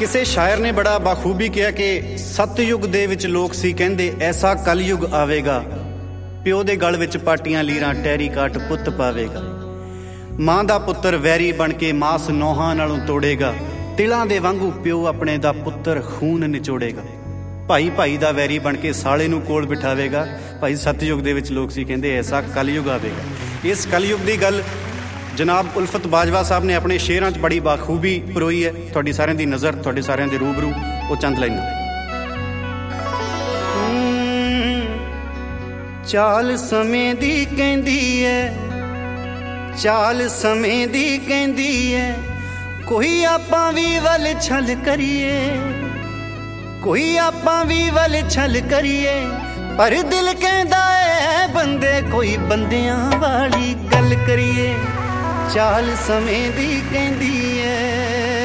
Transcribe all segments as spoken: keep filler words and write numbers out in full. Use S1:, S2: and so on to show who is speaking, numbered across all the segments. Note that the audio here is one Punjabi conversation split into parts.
S1: ਕਿਸੇ ਸ਼ਾਇਰ ਨੇ ਬੜਾ ਬਾਖੂਬੀ ਕਿਹਾ ਕਿ ਸਤਯੁਗ ਦੇ ਵਿੱਚ ਲੋਕ ਸੀ ਕਹਿੰਦੇ ਐਸਾ ਕਲਯੁਗ ਆਵੇਗਾ, ਪਿਓ ਦੇ ਗਲ ਵਿੱਚ ਪਾਟੀਆਂ ਲੀਰਾਂ ਟਹਿਰੀ ਕਾਟ ਪੁੱਤ ਪਾਵੇਗਾ। ਮਾਂ ਦਾ ਪੁੱਤਰ ਵੈਰੀ ਬਣ ਕੇ ਮਾਸ ਨੋਹਾਂ ਨਾਲੋਂ ਤੋੜੇਗਾ, ਤਿਲਾਂ ਦੇ ਵਾਂਗੂ ਪਿਓ ਆਪਣੇ ਦਾ ਪੁੱਤਰ ਖੂਨ ਨਿਚੋੜੇਗਾ। ਭਾਈ ਭਾਈ ਦਾ ਵੈਰੀ ਬਣ ਕੇ ਸਾਲੇ ਨੂੰ ਕੋਲ ਬਿਠਾਵੇਗਾ। ਭਾਈ ਸਤਯੁਗ ਦੇ ਵਿੱਚ ਲੋਕ ਸੀ ਕਹਿੰਦੇ ਐਸਾ ਕਲਯੁਗ ਆਵੇਗਾ। ਇਸ ਕਲਯੁਗ ਦੀ ਗੱਲ ਜਨਾਬ ਉਲਫਤ ਬਾਜਵਾ ਸਾਹਿਬ ਨੇ ਆਪਣੇ ਸ਼ੇਰਾਂ 'ਚ ਬੜੀ ਬਾਖੂਬੀ ਪਰੋਈ ਹੈ। ਤੁਹਾਡੀ ਸਾਰਿਆਂ ਦੀ ਨਜ਼ਰ, ਤੁਹਾਡੇ ਸਾਰਿਆਂ ਦੇ ਰੂਬਰੂ ਉਹ ਚੰਦ ਲਾਈਨਾਂ। ਚਾਲ ਸਮੇਂ ਦੀ ਕਹਿੰਦੀ ਹੈ, ਚਾਲ ਸਮੇਂ ਦੀ ਕਹਿੰਦੀ ਹੈ, ਕੋਈ ਆਪਾਂ ਵੀ ਵੱਲ ਛਲ ਕਰੀਏ, ਕੋਈ ਆਪਾਂ ਵੀ ਵੱਲ ਛਲ ਕਰੀਏ, ਪਰ ਦਿਲ ਕਹਿੰਦਾ ਏ ਬੰਦੇ ਕੋਈ ਬੰਦਿਆਂ ਵਾਲੀ ਗੱਲ ਕਰੀਏ। ਚਾਲ ਸਮੇਂ ਦੀ ਕਹਿੰਦੀ ਏ,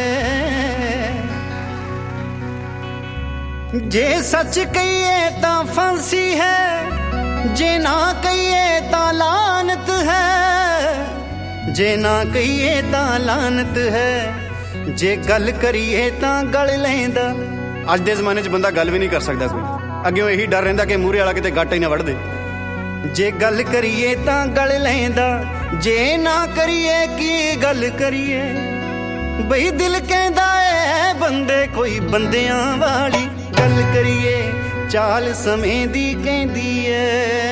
S1: ਜੇ ਸੱਚ ਕਹੀਏ ਤਾਂ ਫਾਂਸੀ ਹੈ, ਜੇ ਨਾ ਕਹੀਏ ਤਾਂ ਲਾਨਤ ਹੈ, ਜੇ ਨਾ ਕਹੀਏ ਤਾਂ ਲਾਨਤ ਹੈ, ਜੇ ਗੱਲ ਕਰੀਏ ਤਾਂ ਗਲ ਲੈਂਦਾ। ਅੱਜ ਦੇ ਜ਼ਮਾਨੇ 'ਚ ਬੰਦਾ ਗੱਲ ਵੀ ਨਹੀਂ ਕਰ ਸਕਦਾ ਕੋਈ, ਅੱਗਿਓਂ ਇਹੀ ਡਰ ਰਹਿੰਦਾ ਕਿ ਮੂਹਰੇ ਵਾਲਾ ਕਿਤੇ ਗੱਟ ਹੀ ਨਾ ਵੜ ਦੇ। ਜੇ ਗੱਲ ਕਰੀਏ ਤਾਂ ਗਲ ਲੈਂਦਾ, ਜੇ ਨਾ ਕਰੀਏ ਕੀ ਗੱਲ ਕਰੀਏ, ਬਈ ਦਿਲ ਕਹਿੰਦਾ ਏ ਬੰਦੇ ਕੋਈ ਬੰਦਿਆਂ ਵਾਲੀ ਗੱਲ ਕਰੀਏ। ਚਾਲ ਸਮੇਂ ਦੀ ਕਹਿੰਦੀ ਏ,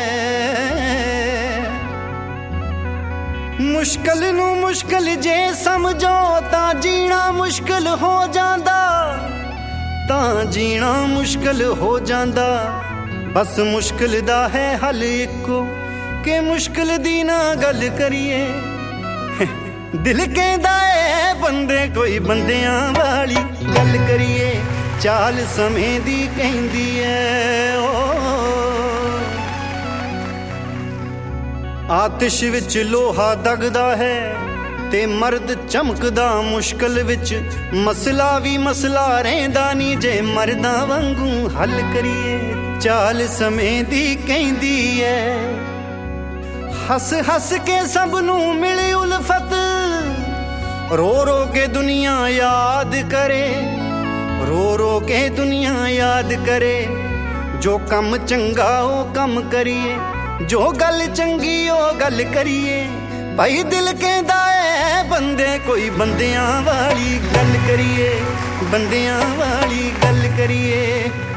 S1: ਮੁਸ਼ਕਲ ਨੂੰ ਮੁਸ਼ਕਲ ਜੇ ਸਮਝੋ ਤਾਂ ਜੀਣਾ ਮੁਸ਼ਕਲ ਹੋ ਜਾਂਦਾ, ਤਾਂ ਜੀਣਾ ਮੁਸ਼ਕਲ ਹੋ ਜਾਂਦਾ। ਬਸ ਮੁਸ਼ਕਲ ਦਾ ਹੈ ਹੱਲ ਇੱਕੋ ਕਿ ਮੁਸ਼ਕਲ ਦੀ ਨਾ ਗੱਲ ਕਰੀਏ। ਦਿਲ ਕਹਿੰਦਾ ਏ ਬੰਦੇ ਕੋਈ ਬੰਦਿਆਂ ਵਾਲੀ ਗੱਲ ਕਰੀਏ। ਚਾਲ ਸਮੇਂ ਦੀ ਕਹਿੰਦੀ ਏ, ਆਤਿਸ਼ ਵਿੱਚ ਲੋਹਾ ਦਗਦਾ ਹੈ ਤੇ ਮਰਦ ਚਮਕਦਾ ਮੁਸ਼ਕਲ ਵਿੱਚ, ਮਸਲਾ ਵੀ ਮਸਲਾ ਰਹਿੰਦਾ ਨੀ ਜੇ ਮਰਦਾਂ ਵਾਂਗੂ ਹੱਲ ਕਰੀਏ। ਚਾਲ ਸਮੇਂ ਦੀ ਕਹਿੰਦੀ ਏ, ਹੱਸ ਹੱਸ ਕੇ ਸਭ ਨੂੰ ਮਿਲੀ ਉਲਫਤ, ਰੋ ਰੋ ਕੇ ਦੁਨੀਆ ਯਾਦ ਕਰੇ, ਰੋ ਰੋ ਕੇ ਦੁਨੀਆ ਯਾਦ ਕਰੇ। ਜੋ ਕੰਮ ਚੰਗਾ ਉਹ ਕੰਮ ਕਰੀਏ, ਜੋ ਗੱਲ ਚੰਗੀ ਉਹ ਗੱਲ ਕਰੀਏ। ਭਾਈ ਦਿਲ ਕਹਿੰਦਾ ਏ ਬੰਦੇ ਕੋਈ ਬੰਦਿਆਂ ਵਾਲੀ ਗੱਲ ਕਰੀਏ, ਬੰਦਿਆਂ ਵਾਲੀ ਗੱਲ ਕਰੀਏ।